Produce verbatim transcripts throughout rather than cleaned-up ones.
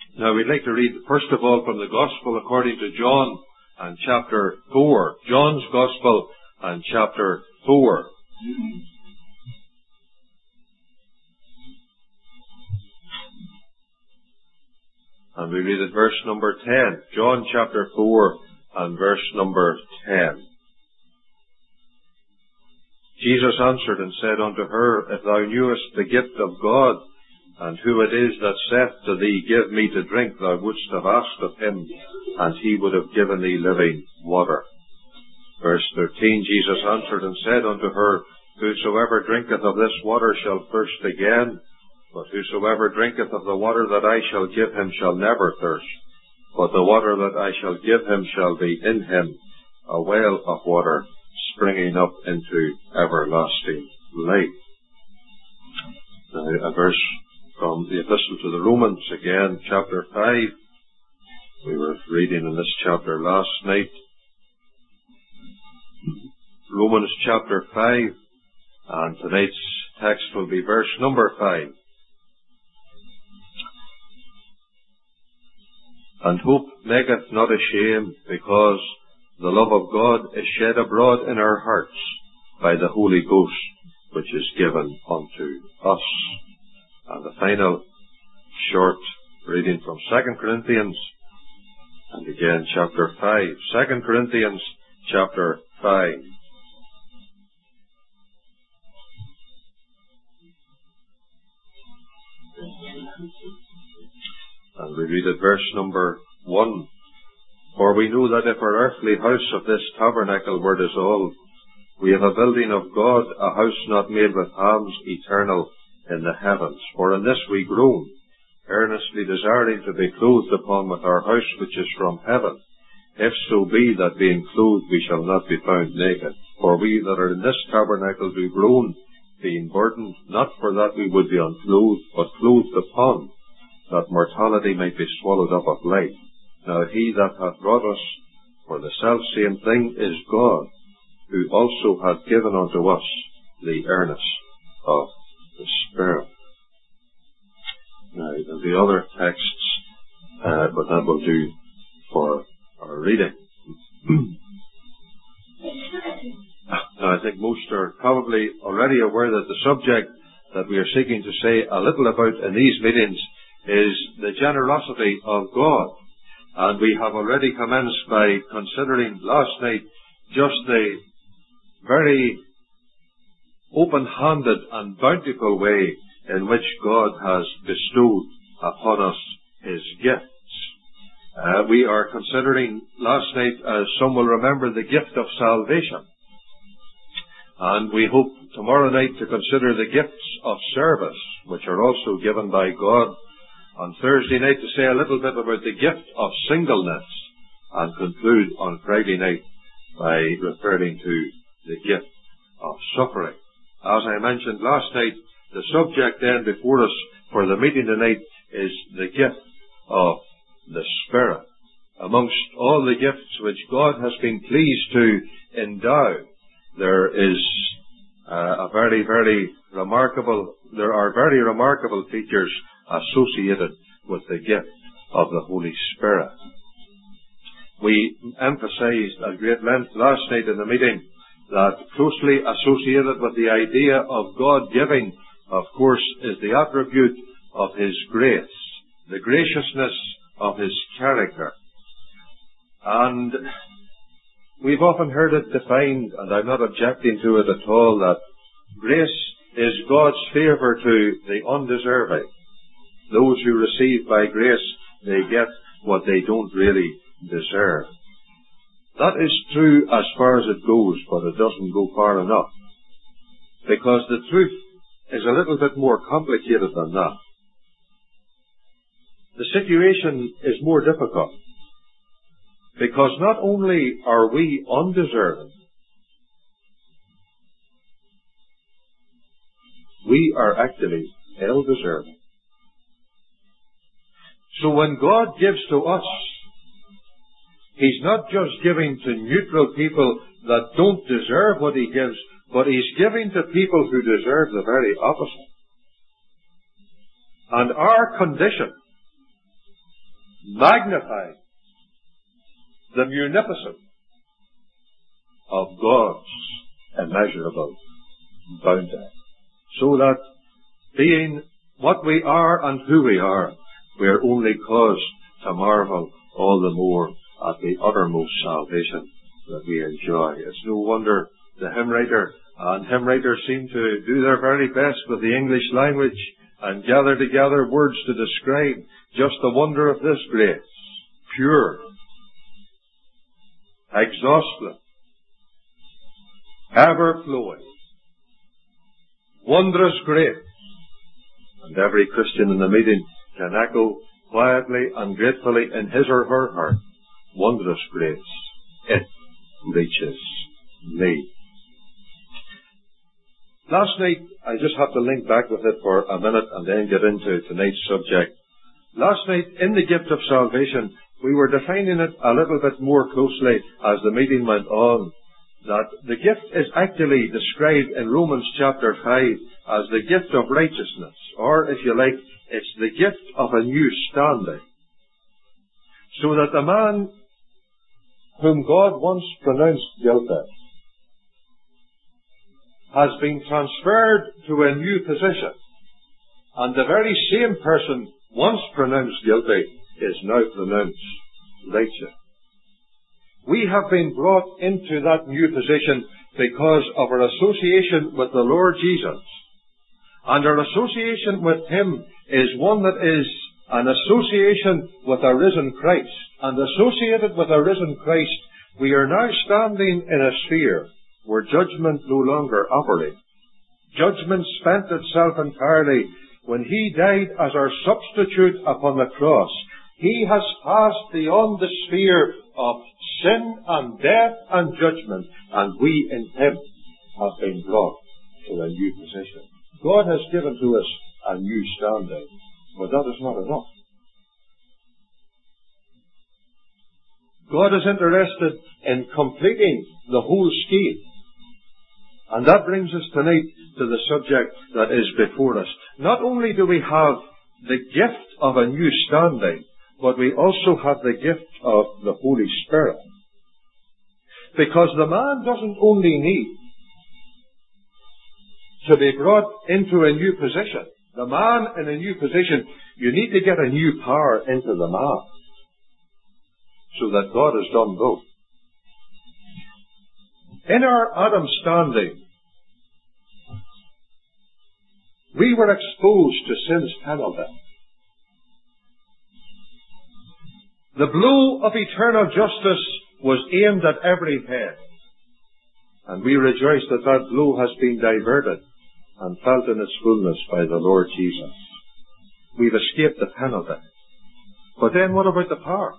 Now we'd like to read first of all from the Gospel according to John and chapter four. John's Gospel and chapter four. And we read at verse number ten. John chapter four and verse number ten. Jesus answered and said unto her, If thou knewest the gift of God, and who it is that saith to thee, Give me to drink, thou wouldst have asked of him, and he would have given thee living water. Verse thirteen, Jesus answered and said unto her, Whosoever drinketh of this water shall thirst again, but whosoever drinketh of the water that I shall give him shall never thirst. But the water that I shall give him shall be in him a well of water, springing up into everlasting life. Now, a verse from the Epistle to the Romans, again, chapter five. We were reading in this chapter last night. Romans chapter five, and tonight's text will be verse number five. And hope maketh not ashamed, because the love of God is shed abroad in our hearts by the Holy Ghost, which is given unto us. And the final short reading from Second Corinthians, and again chapter five. Second Corinthians chapter five. And we read at verse number one. For we know that if our earthly house of this tabernacle were dissolved, we have a building of God, a house not made with hands, eternal in the heavens. For in this we groan, earnestly desiring to be clothed upon with our house which is from heaven, if so be that being clothed we shall not be found naked. For we that are in this tabernacle do groan, being burdened, not for that we would be unclothed, but clothed upon, that mortality might be swallowed up of life. Now he that hath brought us for the selfsame thing is God, who also hath given unto us the earnest of the Spirit. Now there'll be other texts, uh, but that will do for our reading. Now I think most are probably already aware that the subject that we are seeking to say a little about in these meetings is the generosity of God. And we have already commenced by considering last night just the very open-handed and bountiful way in which God has bestowed upon us His gifts. Uh, we are considering last night, as some will remember, the gift of salvation. And we hope tomorrow night to consider the gifts of service, which are also given by God. On Thursday night to say a little bit about the gift of singleness, and conclude on Friday night by referring to the gift of suffering. As I mentioned last night, the subject then before us for the meeting tonight is the gift of the Spirit. Amongst all the gifts which God has been pleased to endow, there is uh, a very, very remarkable, there are very remarkable features associated with the gift of the Holy Spirit. We emphasized at great length last night in the meeting that closely associated with the idea of God giving, of course, is the attribute of His grace, the graciousness of His character. And we've often heard it defined, and I'm not objecting to it at all, that grace is God's favour to the undeserving. Those who receive by grace, they get what they don't really deserve. That is true as far as it goes, but it doesn't go far enough. Because the truth is a little bit more complicated than that. The situation is more difficult. Because not only are we undeserving, we are actually ill-deserving. So when God gives to us, He's not just giving to neutral people that don't deserve what He gives, but He's giving to people who deserve the very opposite. And our condition magnifying the munificence of God's immeasurable bounty, so that being what we are and who we are, we are only caused to marvel all the more at the uttermost salvation that we enjoy. It's no wonder the hymn writer and hymn writers seem to do their very best with the English language and gather together words to describe just the wonder of this grace. Pure, exhaustless, ever-flowing, wondrous grace. And every Christian in the meeting can echo quietly and gratefully in his or her heart, wondrous grace, it reaches me. Last night, I just have to link back with it for a minute and then get into tonight's subject. Last night, in the gift of salvation, we were defining it a little bit more closely as the meeting went on, that the gift is actually described in Romans chapter five as the gift of righteousness, or if you like, it's the gift of a new standing. So that the man whom God once pronounced guilty has been transferred to a new position, and the very same person once pronounced guilty is now pronounced righteous. We have been brought into that new position because of our association with the Lord Jesus. And our association with Him is one that is an association with a risen Christ. And associated with a risen Christ, we are now standing in a sphere where judgment no longer operates. Judgment spent itself entirely when He died as our substitute upon the cross. He has passed beyond the sphere of sin and death and judgment, and we in Him have been brought to a new position. God has given to us a new standing, but that is not enough. God is interested in completing the whole scheme. And that brings us tonight to the subject that is before us. Not only do we have the gift of a new standing, but we also have the gift of the Holy Spirit. Because the man doesn't only need to be brought into a new position. The man in a new position, you need to get a new power into the man, so that God has done both. In our Adam standing, we were exposed to sin's penalty. The blow of eternal justice was aimed at every head. And we rejoice that that blow has been diverted and felt in its fullness by the Lord Jesus. We've escaped the penalty. But then what about the power?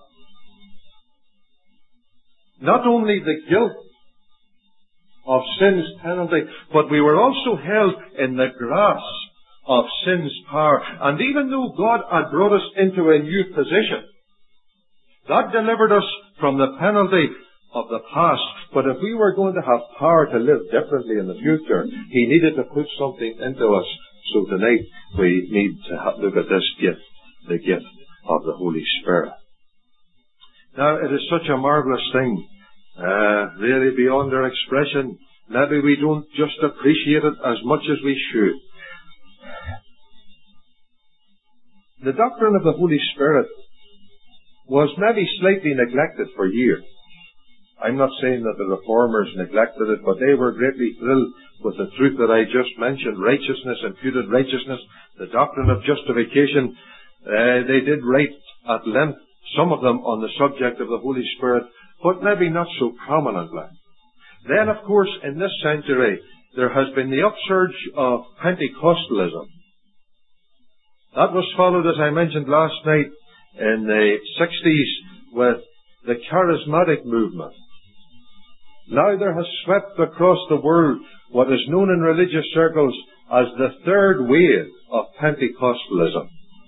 Not only the guilt of sin's penalty, but we were also held in the grasp of sin's power. And even though God had brought us into a new position, that delivered us from the penalty of the past. But if we were going to have power to live differently in the future, He needed to put something into us. So tonight we need to look at this gift, the gift of the Holy Spirit. Now, it is such a marvelous thing, uh, really beyond our expression. Maybe we don't just appreciate it as much as we should. The doctrine of the Holy Spirit was maybe slightly neglected for years. I'm not saying that the Reformers neglected it, but they were greatly thrilled with the truth that I just mentioned, righteousness, imputed righteousness, the doctrine of justification. Uh, they did write at length, some of them, on the subject of the Holy Spirit, but maybe not so prominently. Then, of course, in this century, there has been the upsurge of Pentecostalism. That was followed, as I mentioned last night, in the sixties with the charismatic movement. Now there has swept across the world what is known in religious circles as the third wave of Pentecostalism.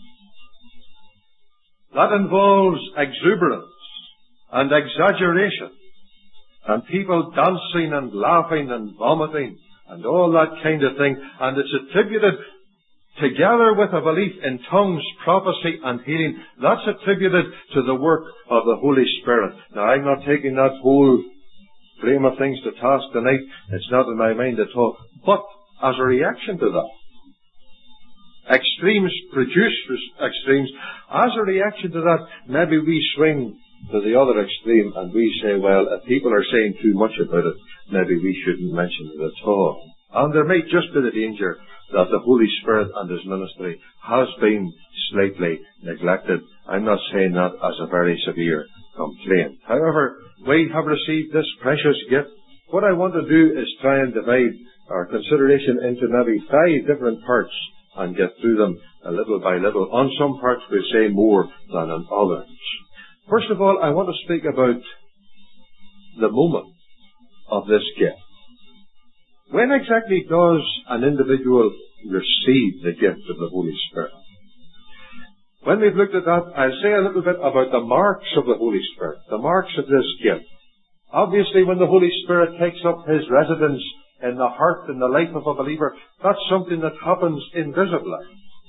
That involves exuberance and exaggeration and people dancing and laughing and vomiting and all that kind of thing, and it's attributed together with a belief in tongues, prophecy, and healing, that's attributed to the work of the Holy Spirit. Now, I'm not taking that whole frame of things to task tonight. It's not in my mind at all. But as a reaction to that, extremes produce extremes. As a reaction to that, maybe we swing to the other extreme and we say, well, if people are saying too much about it, maybe we shouldn't mention it at all. And there may just be the danger that the Holy Spirit and His ministry has been slightly neglected. I'm not saying that as a very severe complaint. However, we have received this precious gift. What I want to do is try and divide our consideration into maybe five different parts and get through them a little by little. On some parts we'll say more than on others. First of all, I want to speak about the moment of this gift. When exactly does an individual receive the gift of the Holy Spirit? When we've looked at that, I'll say a little bit about the marks of the Holy Spirit, the marks of this gift. Obviously, when the Holy Spirit takes up His residence in the heart and the life of a believer, that's something that happens invisibly.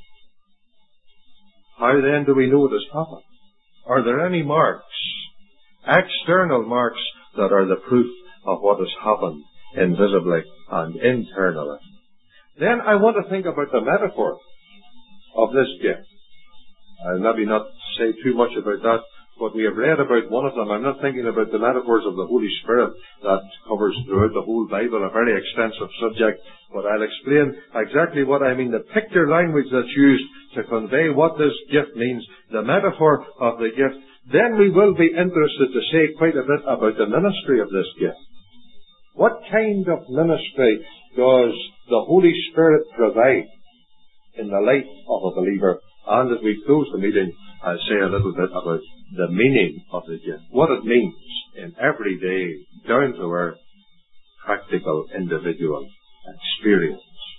How then do we know it has happened? Are there any marks, external marks, that are the proof of what has happened invisibly and internally? Then I want to think about the metaphor of this gift. I'll maybe not say too much about that, but we have read about one of them. I'm not thinking about the metaphors of the Holy Spirit that covers throughout the whole Bible, a very extensive subject, but I'll explain exactly what I mean, the picture language that's used to convey what this gift means, the metaphor of the gift. Then we will be interested to say quite a bit about the ministry of this gift. What kind of ministry does the Holy Spirit provide in the life of a believer? And as we close the meeting, I'll say a little bit about the meaning of the gift, what it means in everyday, down-to-earth, practical, individual experience.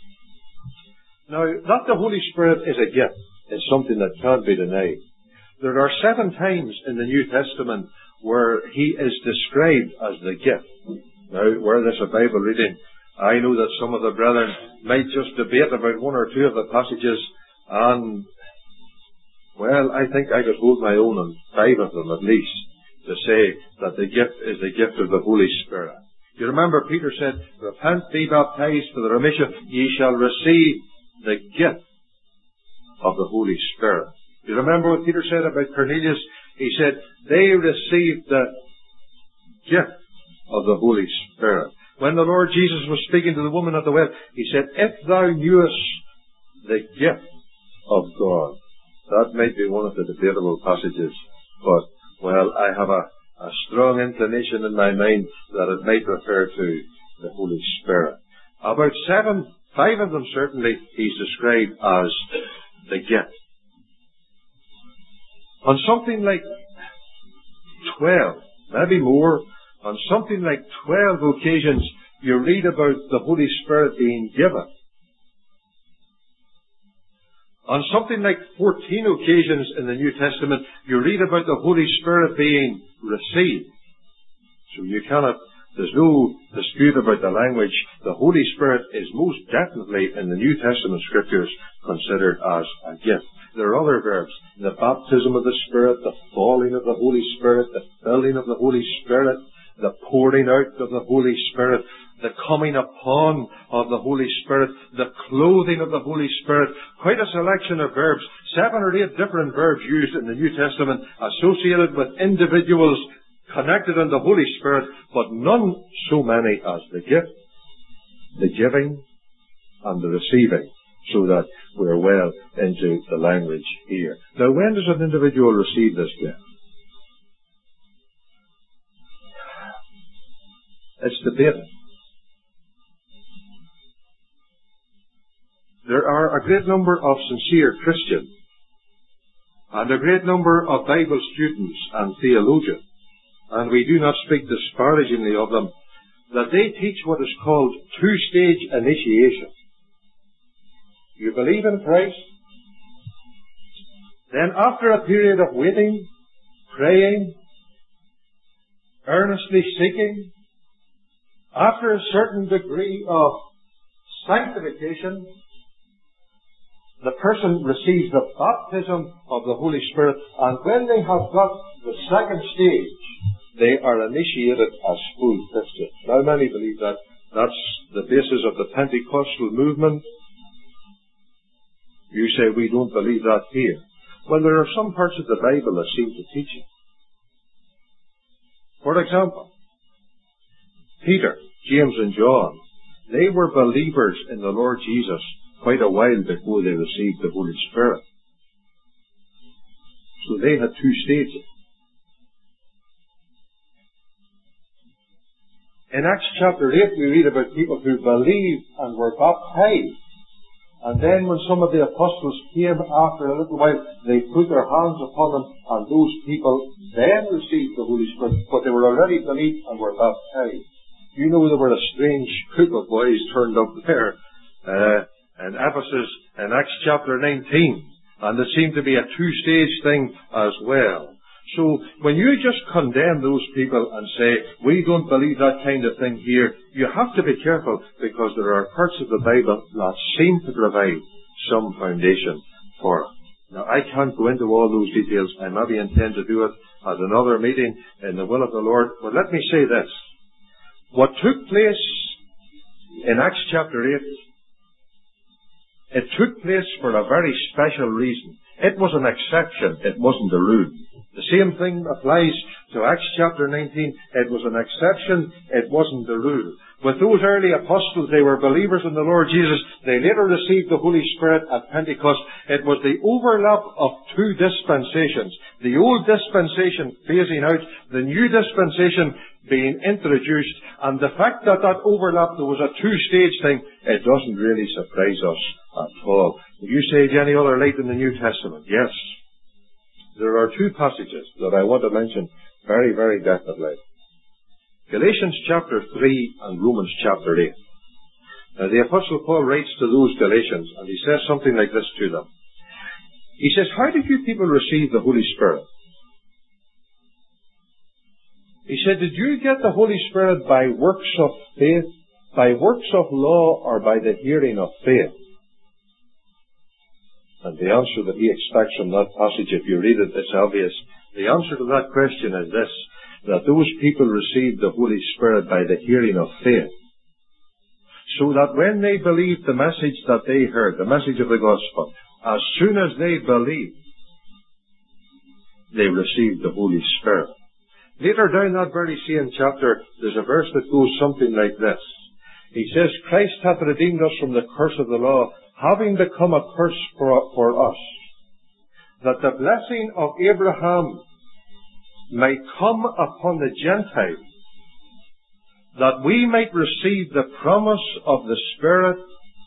Now, that the Holy Spirit is a gift is something that can't be denied. There are seven times in the New Testament where He is described as the gift. Now, were this a Bible reading, I know that some of the brethren might just debate about one or two of the passages, and well, I think I could hold my own on five of them at least, to say that the gift is the gift of the Holy Spirit. You remember Peter said, repent, be baptized for the remission, ye shall receive the gift of the Holy Spirit. You remember what Peter said about Cornelius? He said, they received the gift of the Holy Spirit. When the Lord Jesus was speaking to the woman at the well, He said, if thou knewest the gift of God. That might be one of the debatable passages, but, well, I have a, a strong inclination in my mind that it might refer to the Holy Spirit. About seven, five of them certainly, He's described as the gift. On something like twelve, maybe more, on something like twelve occasions, you read about the Holy Spirit being given. On something like fourteen occasions in the New Testament, you read about the Holy Spirit being received. So you cannot, there's no dispute about the language. The Holy Spirit is most definitely in the New Testament Scriptures considered as a gift. There are other verbs. The baptism of the Spirit, the falling of the Holy Spirit, the filling of the Holy Spirit, the pouring out of the Holy Spirit, the coming upon of the Holy Spirit, the clothing of the Holy Spirit. Quite a selection of verbs. Seven or eight different verbs used in the New Testament associated with individuals connected in the Holy Spirit, but none so many as the gift, the giving, and the receiving, so that we're well into the language here. Now, when does an individual receive this gift? It's debated. There are a great number of sincere Christians and a great number of Bible students and theologians, and we do not speak disparagingly of them, that they teach what is called two-stage initiation. You believe in Christ, then after a period of waiting, praying, earnestly seeking, after a certain degree of sanctification, the person receives the baptism of the Holy Spirit, and when they have got the second stage, they are initiated as full Christians. Now, many believe that that's the basis of the Pentecostal movement. You say, we don't believe that here. Well, there are some parts of the Bible that seem to teach it. For example, Peter, James and John, they were believers in the Lord Jesus quite a while before they received the Holy Spirit. So they had two stages. In Acts chapter eight, we read about people who believed and were baptized. And then when some of the apostles came after a little while, they put their hands upon them, and those people then received the Holy Spirit, but they were already believed and were baptized. You know, there were a strange group of boys turned up there uh, in Ephesus in Acts chapter nineteen, and there seemed to be a two-stage thing as well. So when you just condemn those people and say, we don't believe that kind of thing here, you have to be careful, because there are parts of the Bible that seem to provide some foundation for it. Now, I can't go into all those details. I maybe intend to do it at another meeting in the will of the Lord. But let me say this. What took place in Acts chapter eight, it took place for a very special reason. It was an exception. It wasn't the rule. The same thing applies to Acts chapter nineteen. It was an exception. It wasn't the rule. With those early apostles, they were believers in the Lord Jesus. They later received the Holy Spirit at Pentecost. It was the overlap of two dispensations. The old dispensation phasing out, the new dispensation being introduced. And the fact that that overlap, there was a two-stage thing, it doesn't really surprise us at all. You say, any other light in the New Testament? Yes. There are two passages that I want to mention very, very definitely. Galatians chapter three and Romans chapter eight. Now, the Apostle Paul writes to those Galatians, and he says something like this to them. He says, how did you people receive the Holy Spirit? He said, did you get the Holy Spirit by works of faith, by works of law, or by the hearing of faith? And the answer that he expects from that passage, if you read it, it's obvious. The answer to that question is this, that those people received the Holy Spirit by the hearing of faith. So that when they believed the message that they heard, the message of the gospel, as soon as they believed, they received the Holy Spirit. Later down that very same chapter, there's a verse that goes something like this. He says, Christ hath redeemed us from the curse of the law, having become a curse for, for us, that the blessing of Abraham might come upon the Gentiles, that we might receive the promise of the Spirit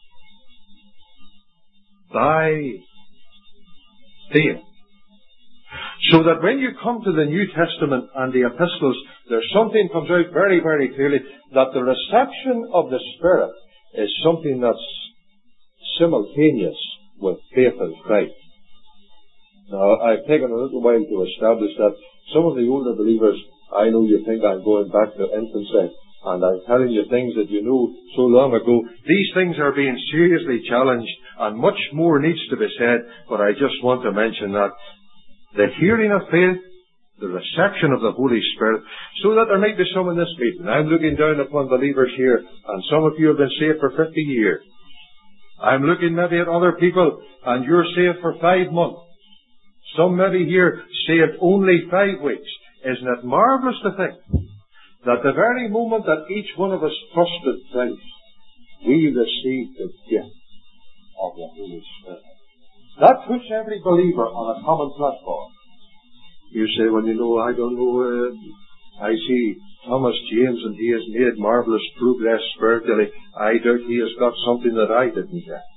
by faith. So that when you come to the New Testament and the epistles, there's something comes out very, very clearly, that the reception of the Spirit is something that's simultaneous with faith in Christ. Now, I've taken a little while to establish that. Some of the older believers, I know you think I'm going back to infancy, and I'm telling you things that you knew so long ago. These things are being seriously challenged, and much more needs to be said, but I just want to mention that the hearing of faith, the reception of the Holy Spirit, so that there might be some in this meeting. I'm looking down upon believers here, and some of you have been saved for fifty years. I'm looking maybe at other people, and you're saved for five months. Some maybe here saved only five weeks. Isn't it marvellous to think that the very moment that each one of us trusted Christ, we received the gift of the Holy Spirit. That puts every believer on a common platform. You say, well, you know, I don't know, uh, I see Thomas James and he has made marvellous progress spiritually. I doubt he has got something that I didn't get.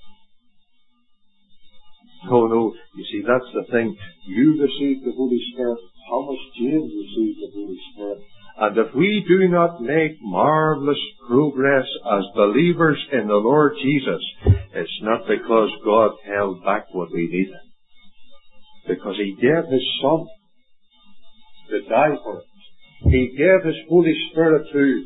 Oh no, you see, that's the thing. You received the Holy Spirit. Thomas James received the Holy Spirit. And if we do not make marvellous progress as believers in the Lord Jesus, it's not because God held back what we needed. Because He gave His Son to die for us. He gave His Holy Spirit to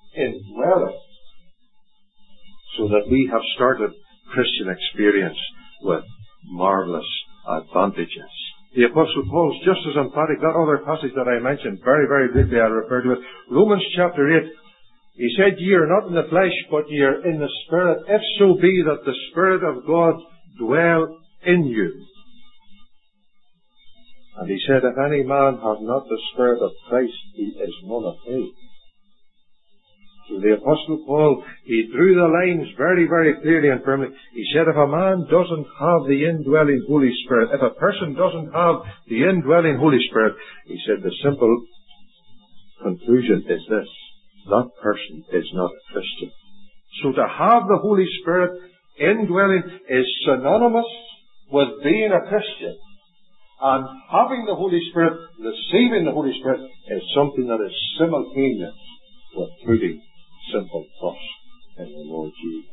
indwell us, so that we have started Christian experience with marvelous advantages. The Apostle Paul's just as emphatic. That other passage that I mentioned, very, very briefly, I referred to it. Romans chapter eight. He said, ye are not in the flesh, but ye are in the Spirit, if so be that the Spirit of God dwell in you. And he said, if any man have not the Spirit of Christ, he is none of his. So the Apostle Paul, he drew the lines very, very clearly and firmly. He said, if a man doesn't have the indwelling Holy Spirit, if a person doesn't have the indwelling Holy Spirit, he said, the simple conclusion is this: that person is not a Christian. So to have the Holy Spirit indwelling is synonymous with being a Christian. And having the Holy Spirit, receiving the Holy Spirit, is something that is simultaneous with putting simple trust in the Lord Jesus.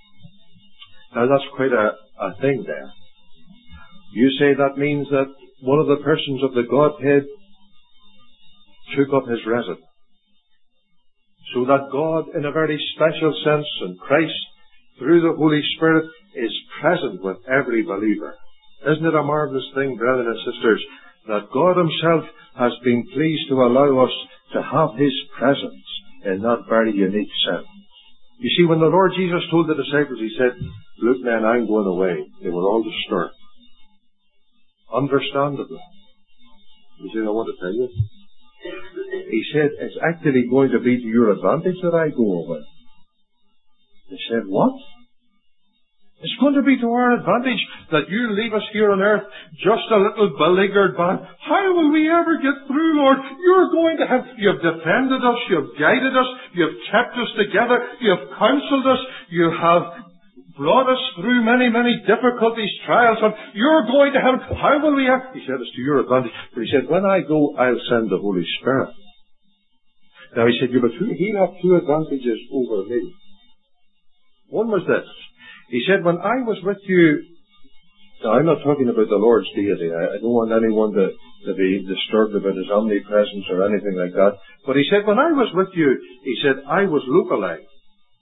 Now that's quite a, a thing there. You say that means that one of the persons of the Godhead took up his residence. So that God, in a very special sense, and Christ, through the Holy Spirit, is present with every believer. Isn't it a marvelous thing, brethren and sisters, that God Himself has been pleased to allow us to have His presence in that very unique sense? You see, when the Lord Jesus told the disciples, He said, look, men, I'm going away. They were all disturbed. Understandably. He said, I want to tell you. He said, it's actually going to be to your advantage that I go away. They said, what? It's going to be to our advantage that you leave us here on earth just a little beleaguered band. How will we ever get through, Lord? You're going to have, you've defended us, you've guided us, you've kept us together, you've counseled us, you have brought us through many, many difficulties, trials, and you're going to have, how will we have? He said, it's to your advantage. But he said, when I go, I'll send the Holy Spirit. Now he said, you have two, he'll have two advantages over me. One was this. He said, when I was with you, now I'm not talking about the Lord's deity. I, I don't want anyone to, to be disturbed about His omnipresence or anything like that. But he said, when I was with you, he said, I was localized.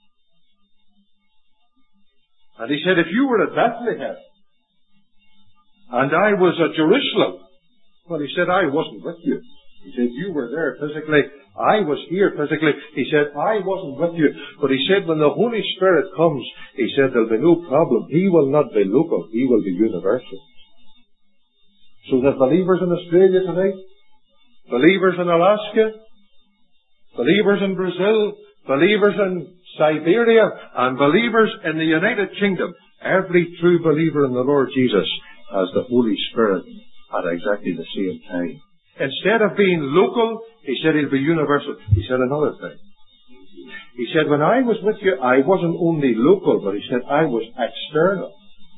And he said, if you were at Bethlehem, and I was at Jerusalem, well, he said, I wasn't with you. He said, you were there physically. I was here physically. He said, I wasn't with you. But he said, when the Holy Spirit comes, he said, there'll be no problem. He will not be local. He will be universal. So that believers in Australia today, believers in Alaska, believers in Brazil, believers in Siberia, and believers in the United Kingdom, every true believer in the Lord Jesus has the Holy Spirit at exactly the same time. Instead of being local, he said he'll be universal. He said another thing. He said, when I was with you, I wasn't only local, but he said I was external.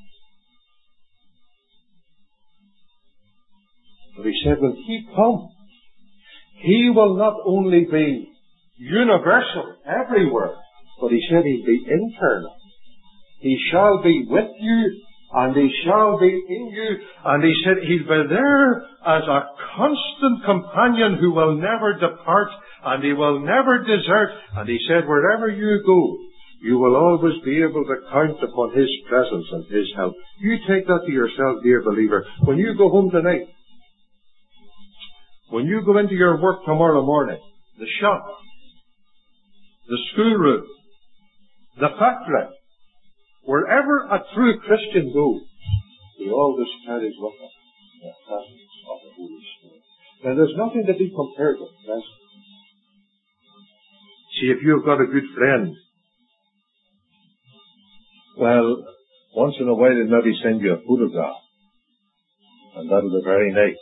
But he said, when he comes, he will not only be universal everywhere, but he said he'll be internal. He shall be with you, and he shall be in you, and he said he'll be there as a constant companion who will never depart, and he will never desert. And he said, wherever you go, you will always be able to count upon His presence and His help. You take that to yourself, dear believer. When you go home tonight, when you go into your work tomorrow morning, the shop, the schoolroom, the factory, wherever a true Christian goes, he always carries with him the presence of the Holy Spirit. Now, there's nothing to be compared with presence. See, if you've got a good friend, well, once in a while they'll maybe send you a photograph, and that'll be very nice.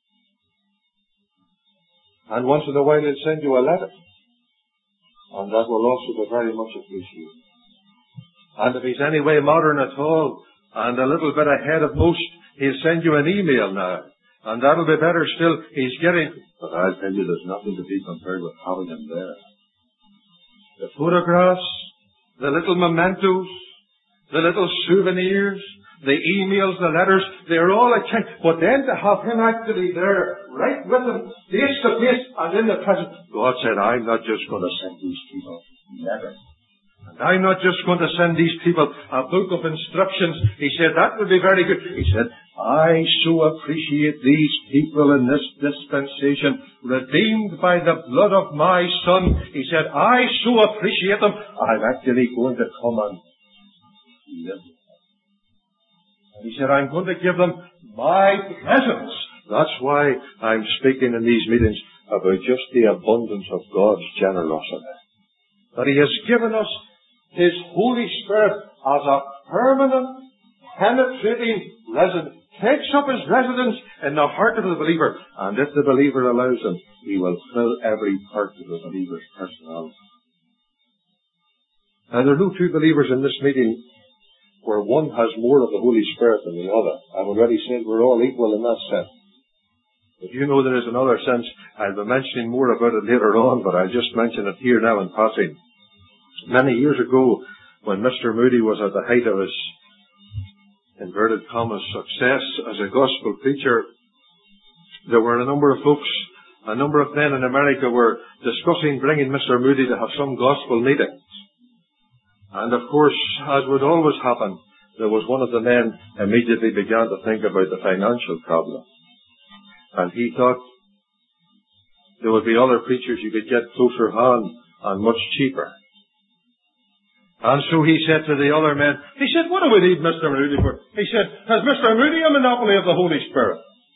And once in a while they'll send you a letter, and that will also be very much appreciated. And if he's any way modern at all, and a little bit ahead of most, he'll send you an email now. And that'll be better still. He's getting... But I'll tell you, there's nothing to be compared with having him there. The photographs, the little mementos, the little souvenirs, the emails, the letters, they're all a kind. But then to have him actually there, right with him, face to face, and in the present. God said, I'm not just going to send these people letters And I'm not just going to send these people a book of instructions. He said, that would be very good. He said, I so appreciate these people in this dispensation, redeemed by the blood of my Son. He said, I so appreciate them, I'm actually going to come and live with them. And he said, I'm going to give them my presence. That's why I'm speaking in these meetings about just the abundance of God's generosity. That He has given us His Holy Spirit as a permanent, penetrating resident. Takes up His residence in the heart of the believer. And if the believer allows Him, He will fill every part of the believer's personality. Now, there are no two believers in this meeting where one has more of the Holy Spirit than the other. I've already said we're all equal in that sense. But you know there is another sense. I'll be mentioning more about it later on, but I'll just mention it here now in passing. Many years ago, when Mister Moody was at the height of his inverted commas success as a gospel preacher, there were a number of folks, a number of men in America were discussing bringing Mister Moody to have some gospel meetings. And of course, as would always happen, there was one of the men immediately began to think about the financial problem. And he thought there would be other preachers you could get closer hand and much cheaper. And so he said to the other men, he said, what do we need Mister Moody for? He said, has Mister Moody a monopoly of the Holy Spirit?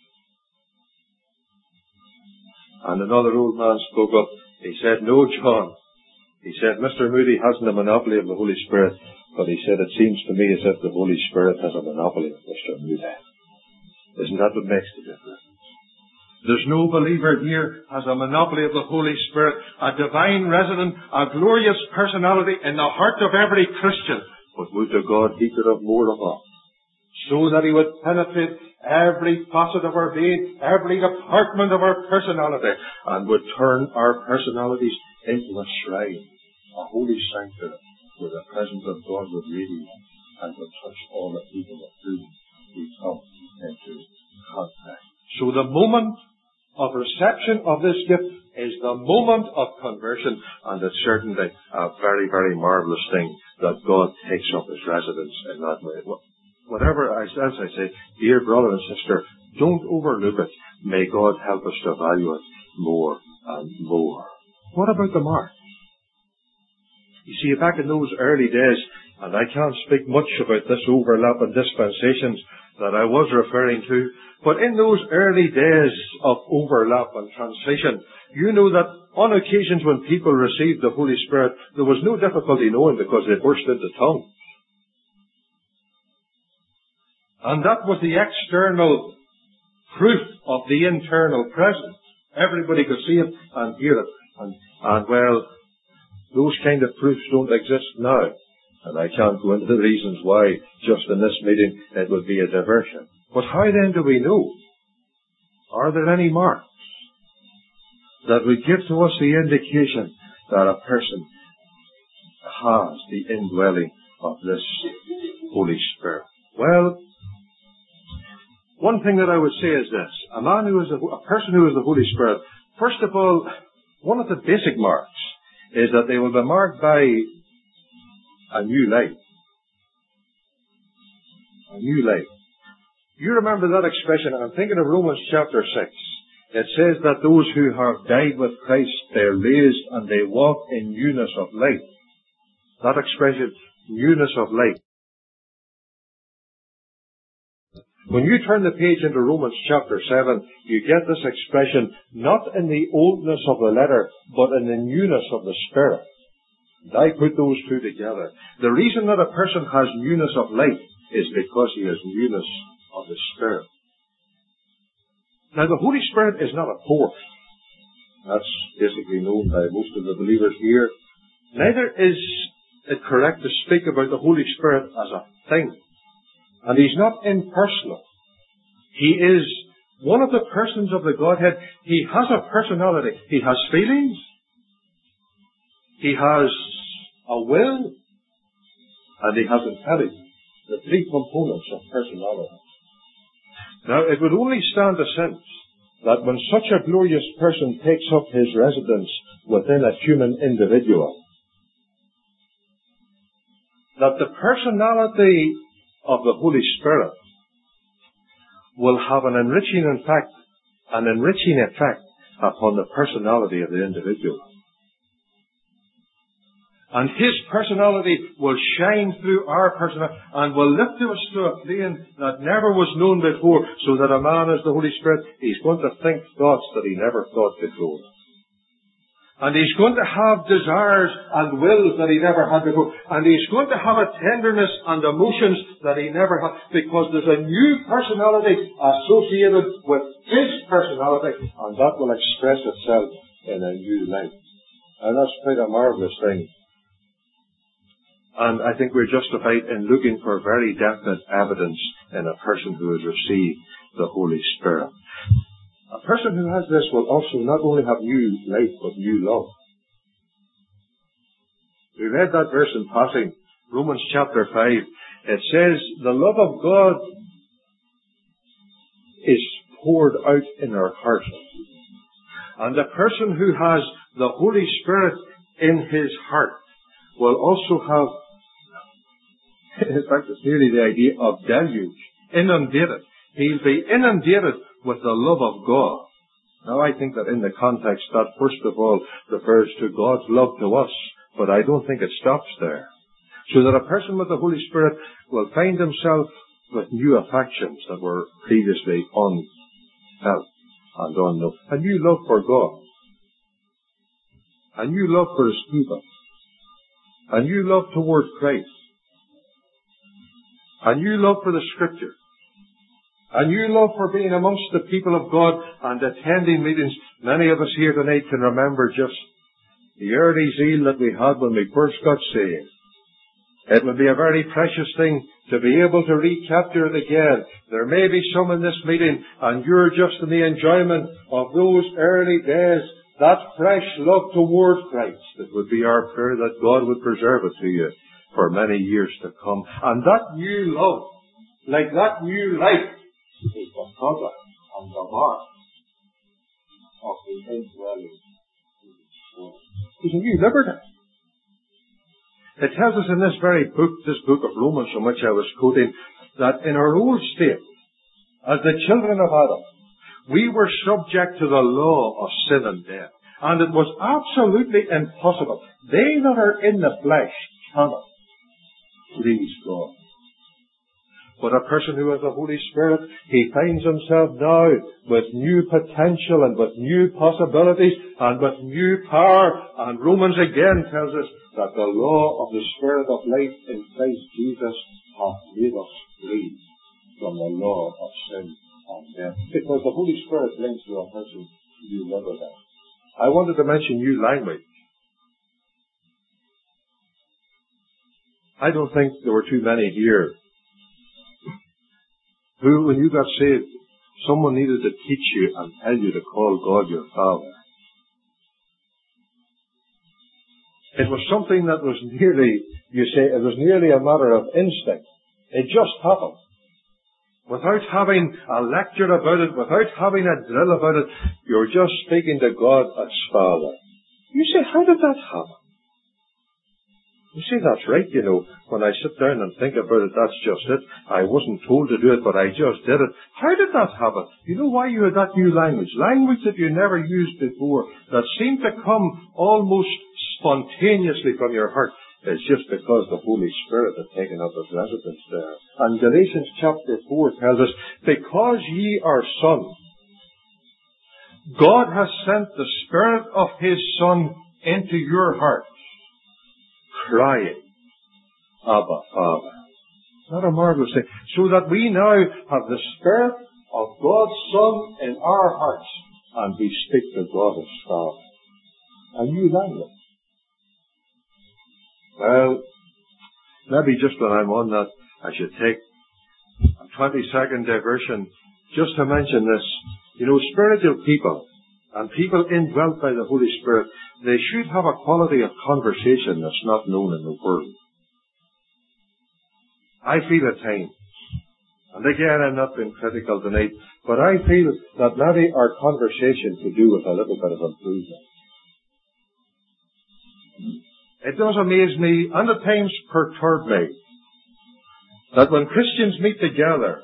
And another old man spoke up. He said, no, John. He said, Mister Moody hasn't a monopoly of the Holy Spirit, but he said, it seems to me as if the Holy Spirit has a monopoly of Mister Moody. Isn't that what makes the difference? There's no believer here has a monopoly of the Holy Spirit, a divine resident, a glorious personality in the heart of every Christian. But would to God He could have more of us, so that He would penetrate every facet of our being, every department of our personality, and would turn our personalities into a shrine, a holy sanctuary, where the presence of God would radiate and would touch all the people of whom we come into contact. So the moment of reception of this gift is the moment of conversion, and it's certainly a very, very marvellous thing that God takes up His residence in that way. Whatever, as I say, dear brother and sister, don't overlook it. May God help us to value it more and more. What about the mark? You see, back in those early days, and I can't speak much about this overlap in dispensations that I was referring to, but in those early days of overlap and transition, you know that on occasions when people received the Holy Spirit, there was no difficulty knowing because they burst into tongues. And that was the external proof of the internal presence. Everybody could see it and hear it. And, and well, those kind of proofs don't exist now. And I can't go into the reasons why just in this meeting it would be a diversion. But how then do we know? Are there any marks that would give to us the indication that a person has the indwelling of this Holy Spirit? Well, one thing that I would say is this. A man who is a, a person who is the Holy Spirit, first of all, one of the basic marks is that they will be marked by a new life. A new life. You remember that expression, I'm thinking of Romans chapter six. It says that those who have died with Christ, they're raised and they walk in newness of life. That expression, newness of life. When you turn the page into Romans chapter seven, you get this expression, not in the oldness of the letter, but in the newness of the Spirit. And I put those two together. The reason that a person has newness of life is because he has newness of the Spirit. Now, the Holy Spirit is not a force. That's basically known by most of the believers here. Neither is it correct to speak about the Holy Spirit as a thing. And He's not impersonal. He is one of the persons of the Godhead. He has a personality. He has feelings. He has a will. And He has intelligence. The three components of personality. Now, it would only stand to sense that when such a glorious person takes up his residence within a human individual, that the personality of the Holy Spirit will have an enriching effect, an enriching effect upon the personality of the individual. And His personality will shine through our personality and will lift us to a plane that never was known before, so that a man as the Holy Spirit, he's going to think thoughts that he never thought before. And he's going to have desires and wills that he never had before. And he's going to have a tenderness and emotions that he never had, because there's a new personality associated with His personality, and that will express itself in a new life. And that's quite a marvellous thing. And I think we're justified in looking for very definite evidence in a person who has received the Holy Spirit. A person who has this will also not only have new life, but new love. We read that verse in passing, Romans chapter five. It says, the love of God is poured out in our hearts. And the person who has the Holy Spirit in his heart will also have, in fact, it's nearly the idea of deluge, inundated. He'll be inundated with the love of God. Now, I think that in the context, that first of all refers to God's love to us, but I don't think it stops there. So that a person with the Holy Spirit will find himself with new affections that were previously unfelt and unknown. A new love for God. A new love for His people. A new love towards Christ. A new love for the Scripture. A new love for being amongst the people of God and attending meetings. Many of us here tonight can remember just the early zeal that we had when we first got saved. It would be a very precious thing to be able to recapture it again. There may be some in this meeting, and you're just in the enjoyment of those early days, that fresh love towards Christ. It would be our prayer that God would preserve it to you for many years to come. And that new love, like that new life, is the color and the mark of the indwelling. It's a new liberty. It tells us in this very book, this book of Romans from which I was quoting, that in our old state, as the children of Adam, we were subject to the law of sin and death. And it was absolutely impossible. They that are in the flesh cannot please God. But a person who has the Holy Spirit, he finds himself now with new potential and with new possibilities and with new power. And Romans again tells us that the law of the Spirit of life in Christ Jesus hath made us free from the law of sin and death. Because the Holy Spirit brings to a person new liberty. I wanted to mention new language. I don't think there were too many here who, when you got saved, someone needed to teach you and tell you to call God your Father. It was something that was nearly, you say, it was nearly a matter of instinct. It just happened. Without having a lecture about it, without having a drill about it, you're just speaking to God as Father. You say, how did that happen? You see, that's right, you know. When I sit down and think about it, that's just it. I wasn't told to do it, but I just did it. How did that happen? You know why you had that new language? Language that you never used before, that seemed to come almost spontaneously from your heart. It's just because the Holy Spirit had taken up His residence there. And Galatians chapter four tells us, because ye are sons, God has sent the Spirit of His Son into your heart, crying, Abba, Father. Not a marvelous thing. So that we now have the Spirit of God's Son in our hearts, and we speak to God as Father. A new language. Well, maybe just when I'm on that, I should take a twenty-second diversion just to mention this. You know, spiritual people and people indwelt by the Holy Spirit, they should have a quality of conversation that's not known in the world. I feel at times, and again I'm not being critical tonight, but I feel that maybe our conversation could do with a little bit of improvement. It does amaze me and at times perturb me that when Christians meet together,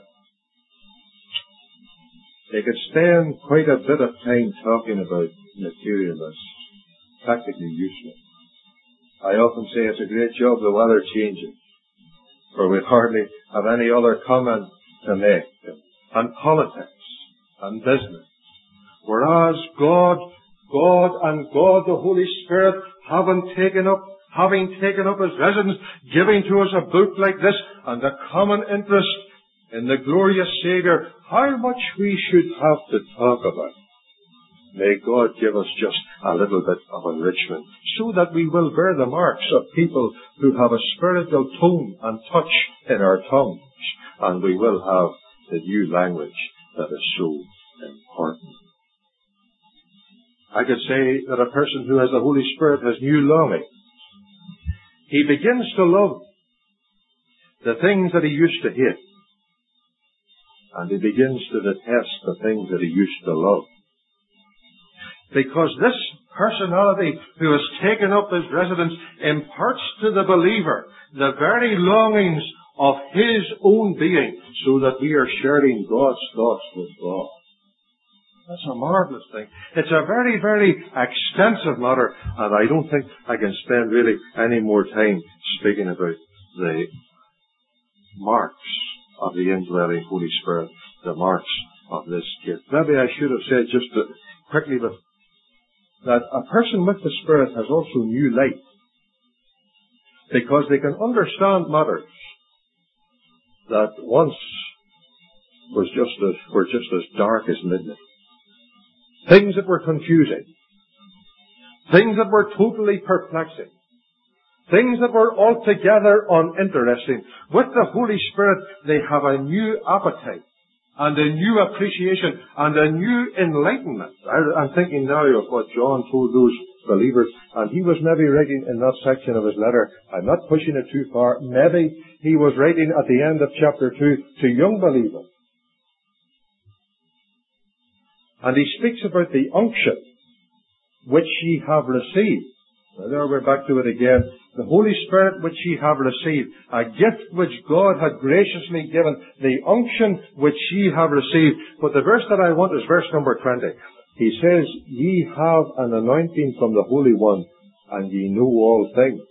they could spend quite a bit of time talking about material that's practically useless. I often say it's a great job the weather changing, for we hardly have any other comment to make. And politics and business. Whereas God, God and God the Holy Spirit haven't taken up, having taken up His residence, giving to us a book like this and a common interest in the glorious Saviour, how much we should have to talk about. May God give us just a little bit of enrichment, so that we will bear the marks of people who have a spiritual tone and touch in our tongues, and we will have the new language that is so important. I could say that a person who has the Holy Spirit has new longing. He begins to love the things that he used to hate, and he begins to detest the things that he used to love. Because this personality who has taken up his residence imparts to the believer the very longings of his own being, so that we are sharing God's thoughts with God. That's a marvelous thing. It's a very, very extensive matter, and I don't think I can spend really any more time speaking about the marks of the indwelling Holy Spirit, the marks of this gift. Maybe I should have said just to, quickly but, that a person with the Spirit has also new light, because they can understand matters that once was just as, were just as dark as midnight. Things that were confusing. Things that were totally perplexing. Things that were altogether uninteresting. With the Holy Spirit, they have a new appetite and a new appreciation and a new enlightenment. I, I'm thinking now of what John told those believers, and he was maybe writing in that section of his letter, I'm not pushing it too far, maybe he was writing at the end of chapter two to young believers. And he speaks about the unction which ye have received. Now there we're back to it again. The Holy Spirit which ye have received. A gift which God had graciously given. The unction which ye have received. But the verse that I want is verse number twenty. He says, ye have an anointing from the Holy One, and ye know all things.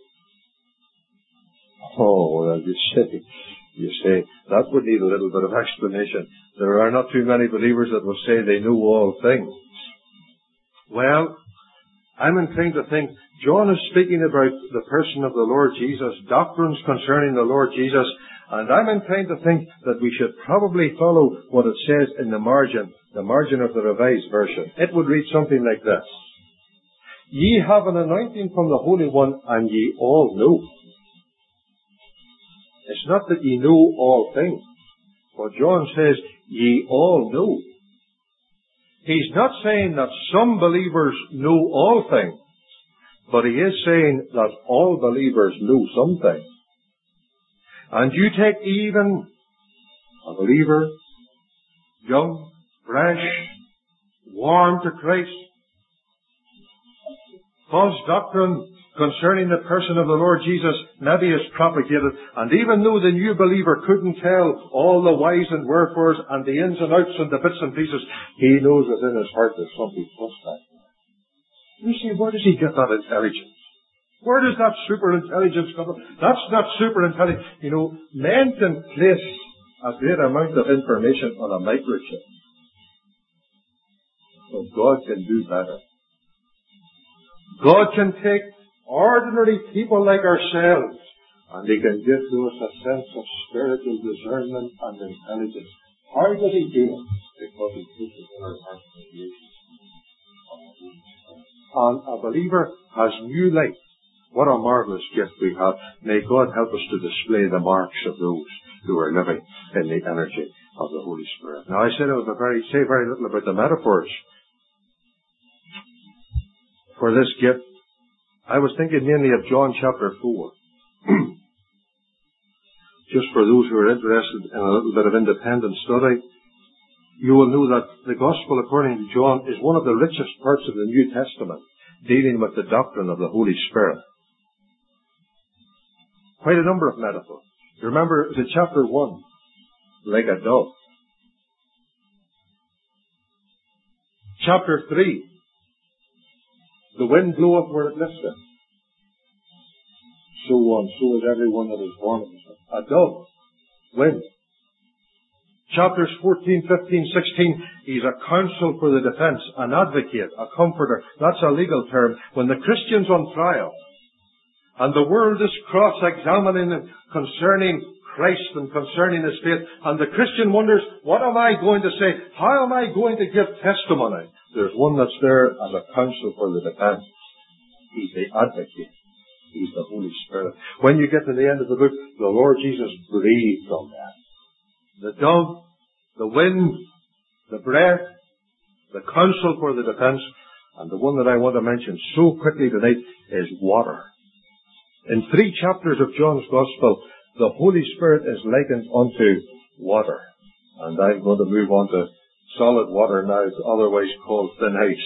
Oh, well, you say, you say, that would need a little bit of explanation. There are not too many believers that will say they know all things. Well, I'm inclined to think John is speaking about the person of the Lord Jesus, doctrines concerning the Lord Jesus, and I'm inclined to think that we should probably follow what it says in the margin, the margin of the Revised Version. It would read something like this. Ye have an anointing from the Holy One, and ye all know. It's not that ye know all things. What John says, ye all know. He's not saying that some believers know all things, but he is saying that all believers know some things. And you take even a believer, young, fresh, warm to Christ, false doctrine concerning the person of the Lord Jesus maybe is propagated, and even though the new believer couldn't tell all the whys and wherefores and the ins and outs and the bits and pieces, he knows within his heart there's something plus that. You see, where does he get that intelligence? Where does that super intelligence come from? That's not super intelligence. You know, men can place a great amount of information on a microchip, but God can do better. God can take ordinary people like ourselves, and He can give to us a sense of spiritual discernment and intelligence. How does He do it? Because He puts it in our hearts and creations. And a believer has new light. What a marvelous gift we have. May God help us to display the marks of those who are living in the energy of the Holy Spirit. Now, I said I was a very, say very little about the metaphors for this gift. I was thinking mainly of John chapter four. Just for those who are interested in a little bit of independent study, you will know that the Gospel according to John is one of the richest parts of the New Testament, dealing with the doctrine of the Holy Spirit. Quite a number of metaphors. You remember the chapter one, like a dove. Chapter three, the wind bloweth where it listeth. So on, so is everyone that is born of himself. A dove, wind. Chapters fourteen, fifteen, sixteen, he's a counsel for the defense, an advocate, a comforter. That's a legal term. When the Christian's on trial, and the world is cross-examining concerning Christ and concerning his faith, and the Christian wonders, what am I going to say? How am I going to give testimony? There's one that's there as a counsel for the defense. He's the advocate. He's the Holy Spirit. When you get to the end of the book, the Lord Jesus breathed on that. The dove, the wind, the breath, the counsel for the defense, and the one that I want to mention so quickly tonight is water. In three chapters of John's Gospel, the Holy Spirit is likened unto water. And I'm going to move on to solid water now, otherwise called thin ice.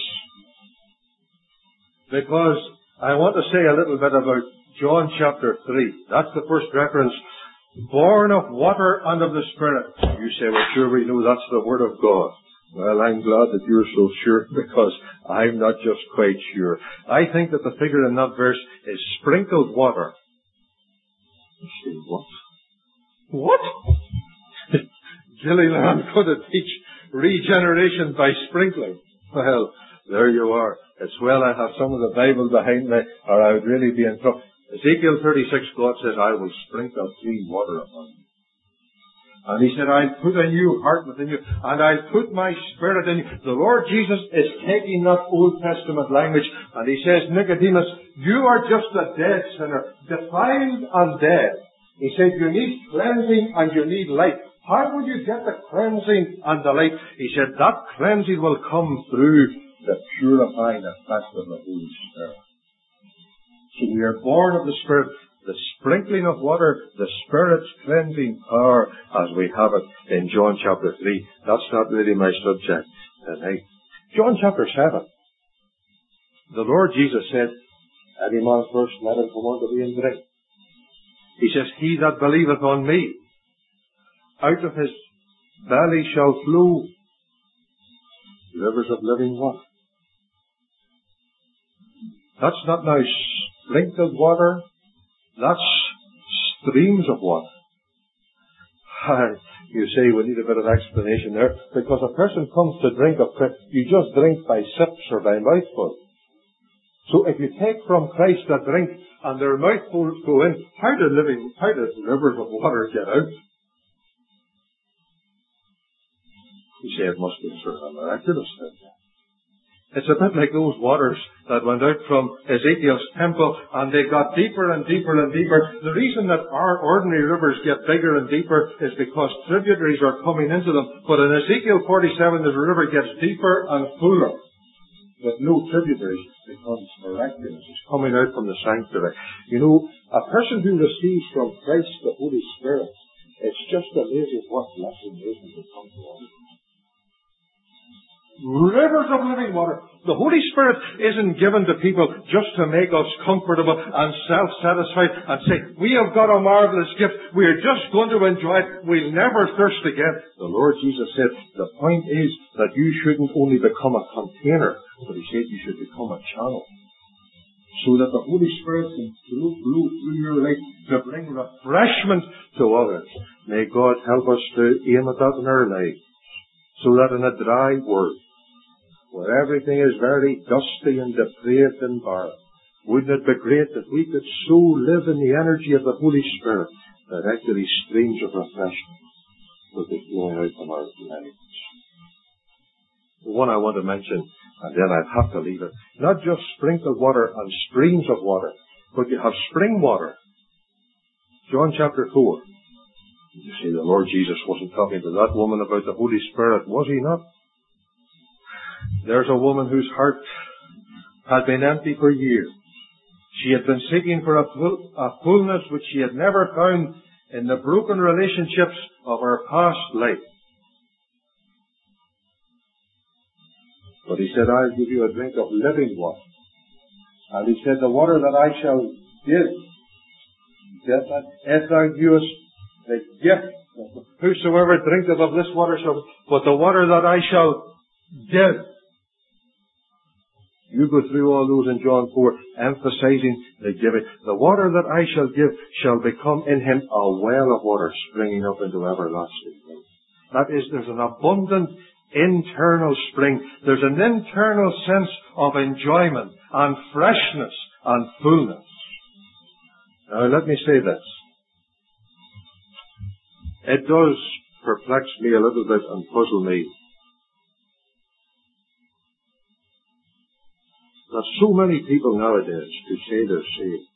Because I want to say a little bit about John chapter three. That's the first reference. Born of water and of the Spirit. You say, well, sure, we know that's the Word of God. Well, I'm glad that you're so sure, because I'm not just quite sure. I think that the figure in that verse is sprinkled water. You say, what? What? Gilliland could have teach regeneration by sprinkling. Well, there you are. It's well I have some of the Bible behind me, or I would really be in trouble. Ezekiel thirty-six, God says, I will sprinkle clean water upon you. And he said, I'll put a new heart within you, and I'll put my Spirit in you. The Lord Jesus is taking that Old Testament language, and he says, Nicodemus, you are just a dead sinner, defiled and dead. He said, you need cleansing and you need light. How will you get the cleansing and the light? He said, that cleansing will come through the purifying effect of the Holy Spirit. So we are born of the Spirit, the sprinkling of water, the Spirit's cleansing power, as we have it in John chapter three. That's not really my subject tonight. John chapter seven. The Lord Jesus said, any man thirst, let him come unto me and drink. He says, he that believeth on me, out of his belly shall flow rivers of living water. That's not now sprinkled water. That's streams of water. You say we need a bit of explanation there, because a person comes to drink of Christ, you just drink by sips or by mouthfuls. So if you take from Christ a drink and their mouthfuls go in, how do living, how do rivers of water get out? You say it must be sort of a miraculous thing. It's a bit like those waters that went out from Ezekiel's temple, and they got deeper and deeper and deeper. The reason that our ordinary rivers get bigger and deeper is because tributaries are coming into them. But in Ezekiel forty-seven, the river gets deeper and fuller, with no tributaries. It becomes miraculous. It's coming out from the sanctuary. You know, a person who receives from Christ the Holy Spirit, it's just amazing what blessing is when they come to us. Rivers of living water. The Holy Spirit isn't given to people just to make us comfortable and self-satisfied and say, we have got a marvelous gift, we're just going to enjoy it, we'll never thirst again. The Lord Jesus said, the point is that you shouldn't only become a container, but he said you should become a channel. So that the Holy Spirit can flow, flow through your life to bring refreshment to others. May God help us to aim at that in our lives. So that in a dry world, where everything is very dusty and depraved and barren, wouldn't it be great if we could so live in the energy of the Holy Spirit that actually streams of refreshment would be flowing out from our lives? The one I want to mention, and then I'd have to leave it, not just sprinkled water and streams of water, but you have spring water. John chapter four. You see, the Lord Jesus wasn't talking to that woman about the Holy Spirit, was he not? There's a woman whose heart had been empty for years. She had been seeking for a, full, a fullness which she had never found in the broken relationships of her past life. But he said, I'll give you a drink of living water. And he said, the water that I shall give, Get that? If thou knewest the gift, whosoever drinketh of this water shall, but the water that I shall give. You go through all those in John four, emphasizing the giving. The water that I shall give shall become in him a well of water springing up into everlasting life. That is, there's an abundant internal spring. There's an internal sense of enjoyment and freshness and fullness. Now let me say this. It does perplex me a little bit and puzzle me that so many people nowadays who say they're saved,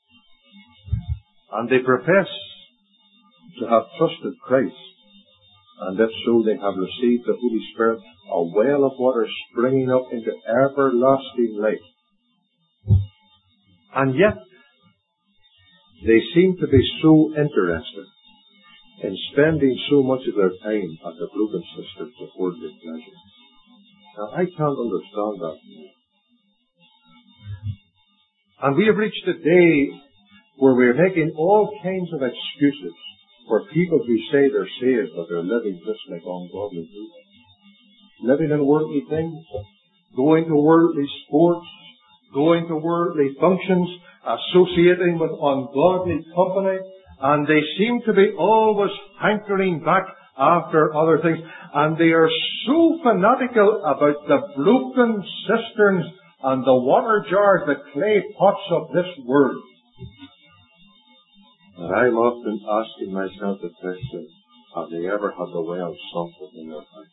and they profess to have trusted Christ, and if so they have received the Holy Spirit, a well of water springing up into everlasting life. And yet, they seem to be so interested in spending so much of their time as a broken sister for worldly pleasure. Now, I can't understand that. And we have reached a day where we're making all kinds of excuses for people who say they're saved, but they're living just like ungodly people. Living in worldly things, going to worldly sports, going to worldly functions, associating with ungodly company, and they seem to be always hankering back after other things, and they are so fanatical about the broken cisterns and the water jars, the clay pots of this world. And I'm often asking myself the question, have they ever had the well sunk within their hearts?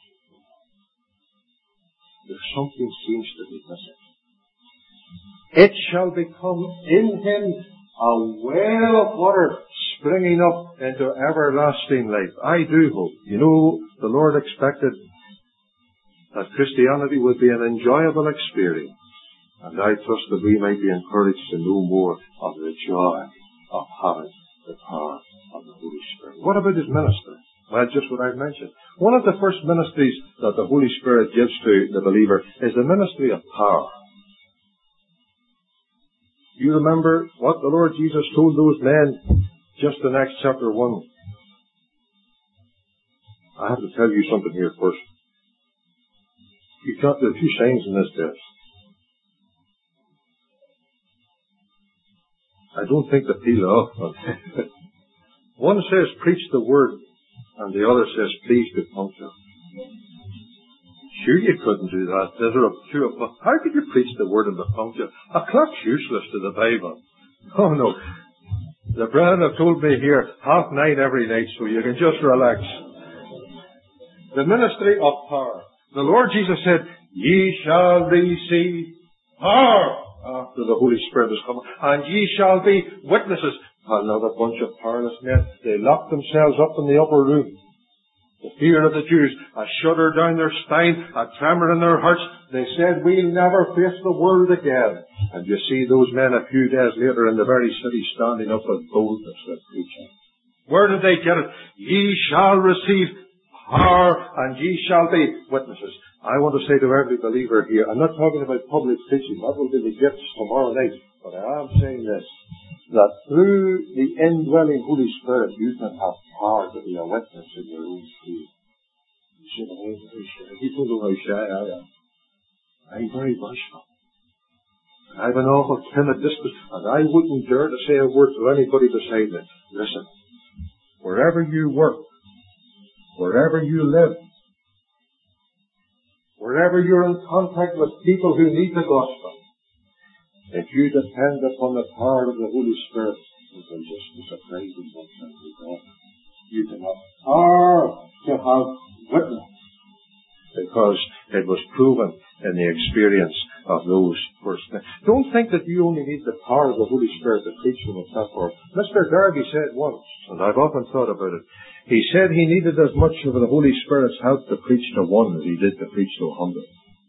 There's something seems to be missing. It shall become in him a well of water springing up into everlasting life. I do hope. You know, the Lord expected that Christianity would be an enjoyable experience. And I trust that we might be encouraged to know more of the joy of having the power of the Holy Spirit. What about his ministry? Well, just what I've mentioned. One of the first ministries that the Holy Spirit gives to the believer is the ministry of power. You remember what the Lord Jesus told those men just in Acts chapter one. I have to tell you something here first. You can't, there are two signs in this text. I don't think they peel off. One says, preach the word, and the other says, please be punctual. Sure, you couldn't do that. There's a two of How could you preach the word and be punctual? A clock's useless to the Bible. Oh, no. The brethren have told me here, half nine every night, so you can just relax. The ministry of power. The Lord Jesus said, ye shall receive power after the Holy Spirit has come, and ye shall be witnesses. Another bunch of powerless men. They locked themselves up in the upper room. The fear of the Jews, a shudder down their spine, a tremor in their hearts. They said, we'll never face the world again. And you see those men a few days later in the very city standing up with boldness and preaching. Where did they get it? Ye shall receive power, and ye shall be witnesses. I want to say to every believer here, I'm not talking about public preaching. That will be the gifts tomorrow night. But I am saying this, that through the indwelling Holy Spirit, you can have power to be a witness in your own field. You say, well, I'm very shy. People know how shy I am. I'm very bashful. I have an awful timid disposition, and I wouldn't dare to say a word to anybody beside me. Listen, wherever you work, wherever you live, wherever you're in contact with people who need the gospel, if you depend upon the power of the Holy Spirit, it will just be surprising what can be done. You can have power to have witness, because it was proven in the experience of those first men. Don't think that you only need the power of the Holy Spirit to preach from a platform. Mister Darby said once, and I've often thought about it, he said he needed as much of the Holy Spirit's help to preach to one as he did to preach to a hundred.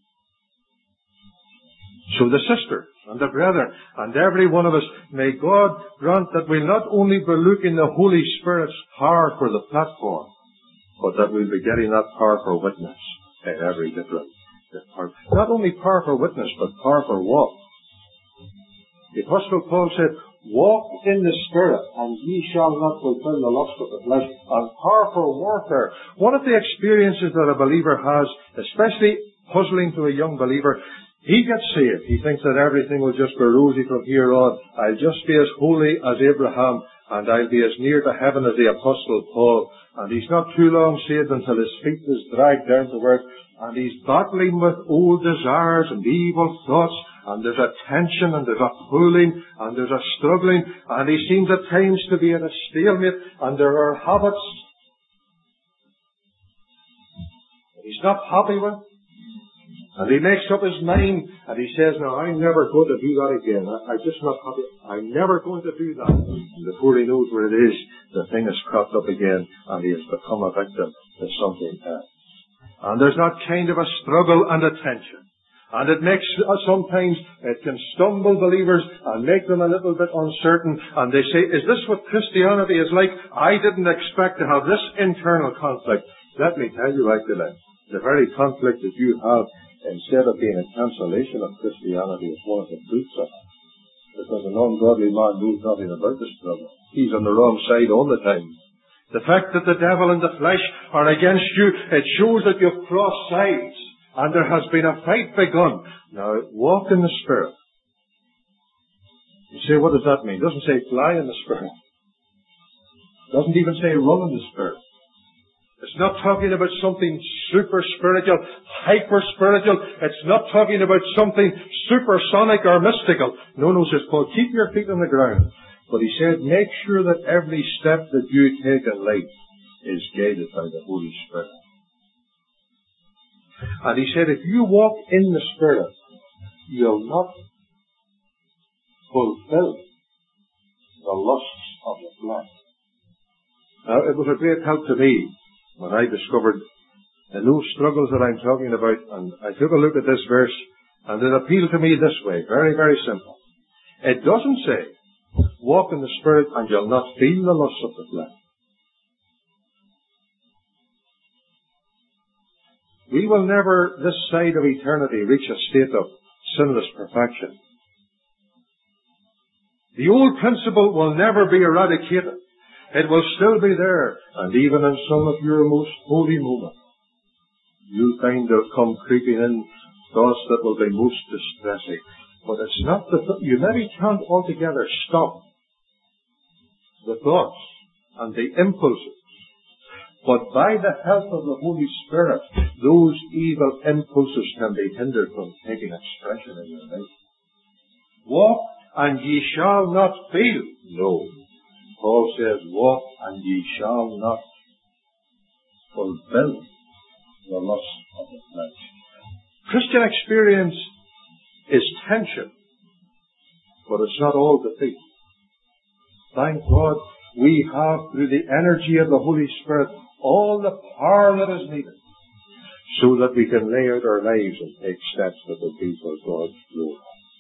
So the sister and the brother and every one of us, may God grant that we'll not only be looking the Holy Spirit's power for the platform, but that we'll be getting that power for witness in every different part. Not only power for witness, but power for what? The Apostle Paul said, walk in the Spirit, and ye shall not fulfill the lust of the flesh. And powerful warfare. One of the experiences that a believer has, especially puzzling to a young believer, he gets saved. He thinks that everything will just be rosy from here on. I'll just be as holy as Abraham, and I'll be as near to heaven as the Apostle Paul. And he's not too long saved until his feet is dragged down to earth, and he's battling with old desires and evil thoughts, and there's a tension, and there's a pulling, and there's a struggling, and he seems at times to be at a stalemate, and there are habits he's not happy with. And he makes up his mind, and he says, no, I'm never going to do that again. I, I'm just not happy. I'm never going to do that. And before he knows where it is, the thing has cropped up again, and he has become a victim to something else. And there's not kind of a struggle and a tension. And it makes, uh, sometimes, it can stumble believers and make them a little bit uncertain. And they say, is this what Christianity is like? I didn't expect to have this internal conflict. Let me tell you, actually, the very conflict that you have, instead of being a cancellation of Christianity, is one of the fruits of it. Because an ungodly man knows nothing about the struggle. He's on the wrong side all the time. The fact that the devil and the flesh are against you, it shows that you've crossed sides. And there has been a fight begun. Now, walk in the Spirit. You say, what does that mean? It doesn't say fly in the Spirit. It doesn't even say run in the Spirit. It's not talking about something super spiritual, hyper spiritual. It's not talking about something supersonic or mystical. No, no, says Paul, keep your feet on the ground. But he said, make sure that every step that you take in life is guided by the Holy Spirit. And he said, if you walk in the Spirit, you'll not fulfill the lusts of the flesh. Now, it was a great help to me when I discovered the those struggles that I'm talking about, and I took a look at this verse, and it appealed to me this way, very, very simple. It doesn't say, walk in the Spirit and you'll not feel the lusts of the flesh. We will never, this side of eternity, reach a state of sinless perfection. The old principle will never be eradicated. It will still be there, and even in some of your most holy moments, you'll find there'll come creeping in thoughts that will be most distressing. But it's not the th- you maybe can't altogether stop the thoughts and the impulses. But by the help of the Holy Spirit, those evil impulses can be hindered from taking expression in your life. Walk, and ye shall not feel. No. Paul says, walk, and ye shall not fulfill the lust of the flesh. Christian experience is tension, but it's not all defeat. Thank God we have, through the energy of the Holy Spirit, all the power that is needed so that we can lay out our lives and take steps that will be for God's glory.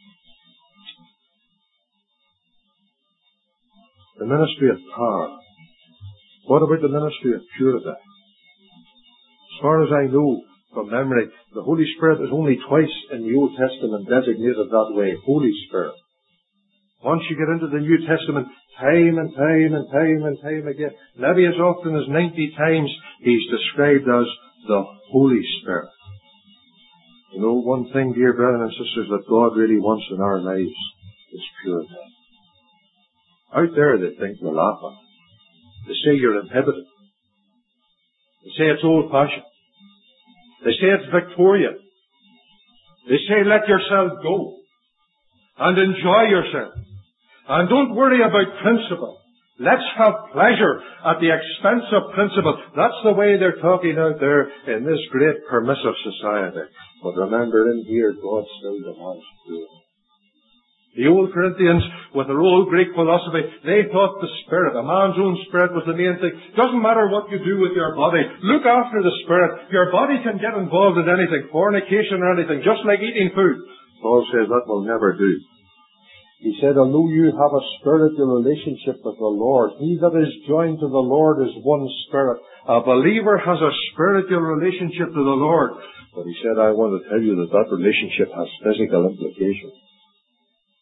The ministry of power. What about the ministry of purity? As far as I know from memory, the Holy Spirit is only twice in the Old Testament designated that way, Holy Spirit. Once you get into the New Testament, time and time and time and time again, maybe as often as ninety times, he's described as the Holy Spirit. You know, one thing, dear brethren and sisters, that God really wants in our lives is purity. Out there they think we're laughing. They say you're inhibited. They say it's old-fashioned. They say it's Victorian. They say let yourself go and enjoy yourself. And don't worry about principle. Let's have pleasure at the expense of principle. That's the way they're talking out there in this great permissive society. But remember, in here, God still demands purity. The old Corinthians, with their old Greek philosophy, they thought the spirit, a man's own spirit, was the main thing. Doesn't matter what you do with your body. Look after the spirit. Your body can get involved in anything, fornication or anything, just like eating food. Paul says that will never do. He said, although you have a spiritual relationship with the Lord, he that is joined to the Lord is one spirit. A believer has a spiritual relationship to the Lord. But he said, I want to tell you that that relationship has physical implications. He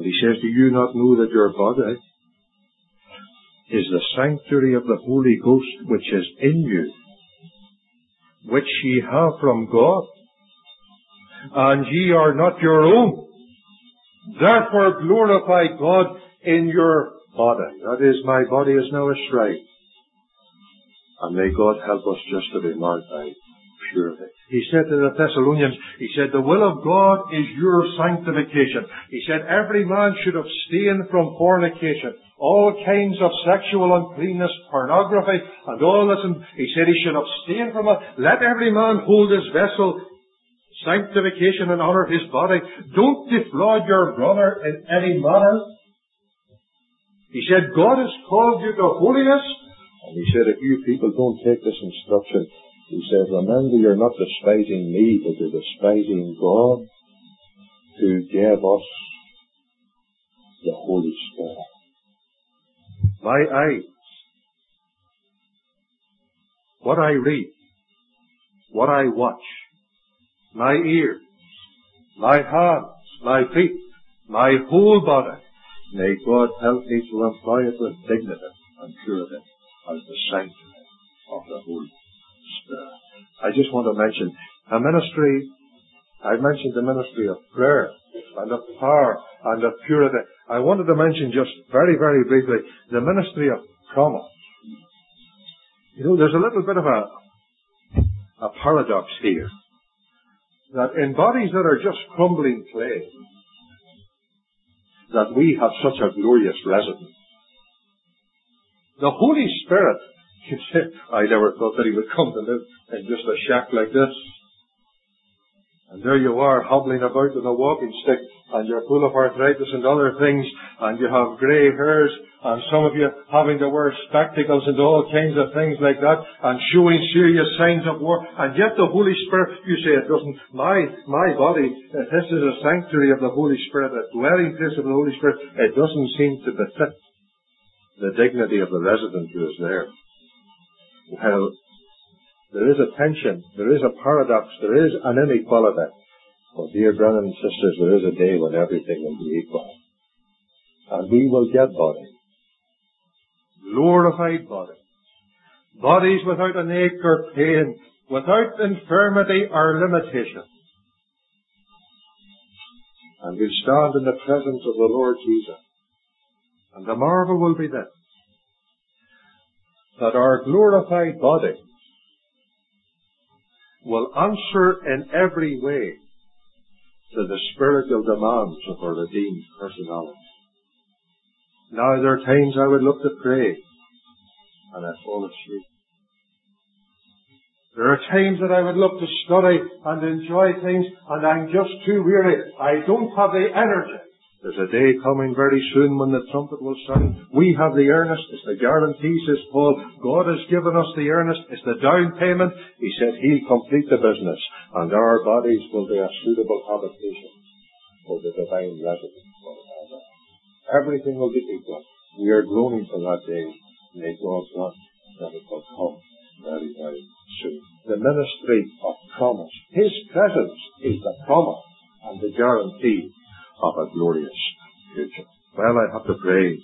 But he says, do you not know that your body is the sanctuary of the Holy Ghost which is in you, which ye have from God, and ye are not your own? Therefore glorify God in your body. That is, my body is now a shrine. And may God help us just to be marked by purity. He said to the Thessalonians, he said, the will of God is your sanctification. He said, every man should abstain from fornication, all kinds of sexual uncleanness, pornography, and all this. And he said he should abstain from it. Let every man hold his vessel, sanctification, and honor his body. Don't defraud your brother in any manner. He said, God has called you to holiness. And he said, if you people don't take this instruction, he said, remember, you're not despising me, but you're despising God, who gave us the Holy Spirit. My eyes, what I read, what I watch, my ears, my hands, my feet, my whole body, may God help me to employ it with dignity and purity as the sanctuary of the Holy Spirit. I just want to mention a ministry. I mentioned the ministry of prayer and of power and of purity. I wanted to mention just very, very briefly the ministry of promise. You know, there's a little bit of a, a paradox here, that in bodies that are just crumbling clay, that we have such a glorious residence. The Holy Spirit, you say, I never thought that he would come to live in just a shack like this. And there you are, hobbling about with a walking stick, and you're full of arthritis and other things, and you have grey hairs, and some of you having to wear spectacles and all kinds of things like that, and showing serious signs of war. And yet the Holy Spirit, you say it doesn't, my, my body, uh, this is a sanctuary of the Holy Spirit, a dwelling place of the Holy Spirit. It doesn't seem to befit the dignity of the resident who is there. Well, there is a tension, there is a paradox, there is an inequality. But dear brothers and sisters, there is a day when everything will be equal. And we will get bodies. Glorified bodies. Bodies without an ache or pain, without infirmity or limitation. And we'll stand in the presence of the Lord Jesus. And the marvel will be this, that our glorified body will answer in every way to the spiritual demands of our redeemed personality. Now there are times I would look to pray and I fall asleep. There are times that I would look to study and enjoy things and I'm just too weary. I don't have the energy. There's a day coming very soon when the trumpet will sound. We have the earnest. It's the guarantee, says Paul. God has given us the earnest. It's the down payment. He said he'll complete the business. And our bodies will be a suitable habitation for the divine residence. Everything will be equal. We are groaning for that day. May God grant that it will come very, very soon. The ministry of promise. His presence is the promise and the guarantee of a glorious future. Well, I have to pray.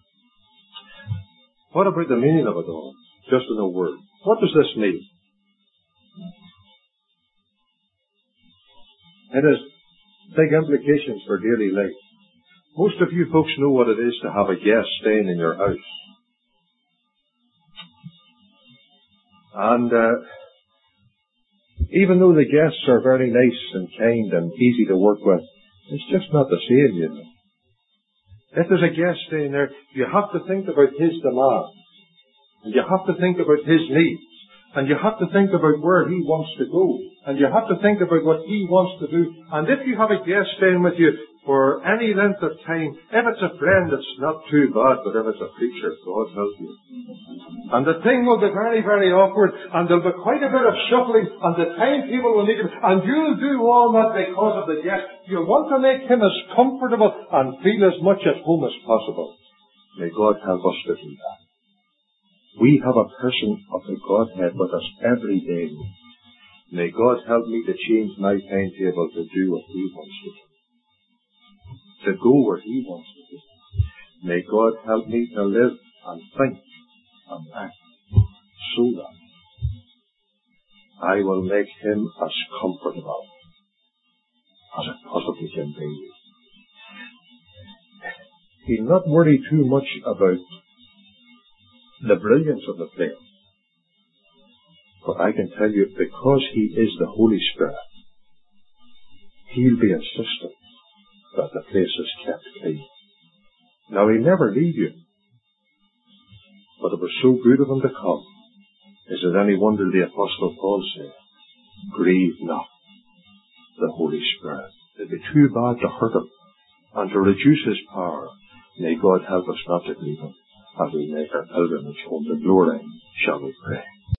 What about the meaning of it all? Just in a word. What does this mean? It has big implications for daily life. Most of you folks know what it is to have a guest staying in your house. And uh, even though the guests are very nice and kind and easy to work with, it's just not the same, you know. If there's a guest staying there, you have to think about his demands. And you have to think about his needs. And you have to think about where he wants to go. And you have to think about what he wants to do. And if you have a guest staying with you for any length of time, if it's a friend, it's not too bad. But if it's a preacher, God help you. And the thing will be very, very awkward. And there'll be quite a bit of shuffling. And the time people will need him. And you'll do all that because of the guest. You'll want to make him as comfortable and feel as much at home as possible. May God help us to do that. We have a person of the Godhead with us every day. May God help me to change my timetable to do what He wants to do. to go where He wants to go. May God help me to live and think and act so that I will make Him as comfortable as it possibly can be. He'll not worry too much about the brilliance of the place. But I can tell you, because He is the Holy Spirit, He'll be insistent that the place is kept clean. Now, He'll never leave you. But it was so good of Him to come. Is it any wonder the Apostle Paul said, grieve not the Holy Spirit. It'd be too bad to hurt Him and to reduce His power. May God help us not to grieve Him as we make our pilgrimage home to glory. Shall we pray?